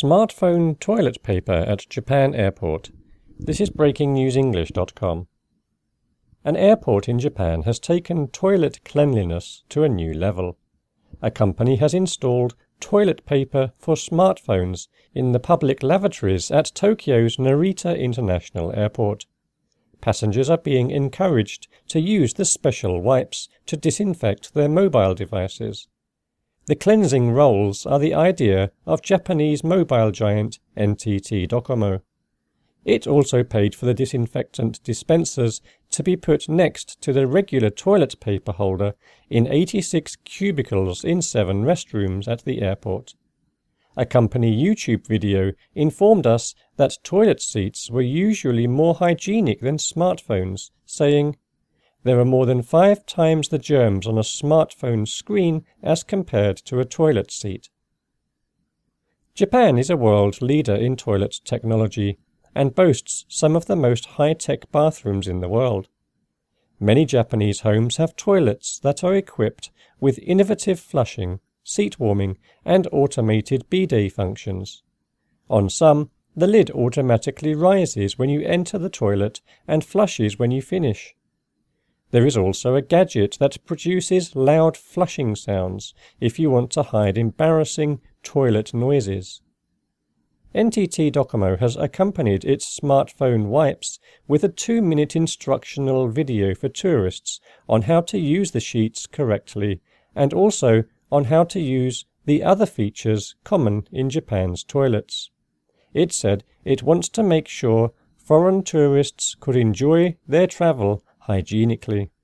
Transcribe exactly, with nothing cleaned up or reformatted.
Smartphone toilet paper at Japan airport. This is breaking news english dot com. An airport in Japan has taken toilet cleanliness to a new level. A company has installed toilet paper for smartphones in the public lavatories at Tokyo's Narita International Airport. Passengers are being encouraged to use the special wipes to disinfect their mobile devices. The cleansing rolls are the idea of Japanese mobile giant N T T Docomo. It also paid for the disinfectant dispensers to be put next to the regular toilet paper holder in eighty-six cubicles in seven restrooms at the airport. A company YouTube video informed us that toilet seats were usually more hygienic than smartphones, saying, "There are more than five times the germs on a smartphone screen as compared to a toilet seat." Japan is a world leader in toilet technology and boasts some of the most high-tech bathrooms in the world. Many Japanese homes have toilets that are equipped with innovative flushing, seat warming, and automated bidet functions. On some, the lid automatically rises when you enter the toilet and flushes when you finish. There is also a gadget that produces loud flushing sounds if you want to hide embarrassing toilet noises. N T T Docomo has accompanied its smartphone wipes with a two-minute instructional video for tourists on how to use the sheets correctly and also on how to use the other features common in Japan's toilets. It said it wants to make sure foreign tourists could enjoy their travel hygienically.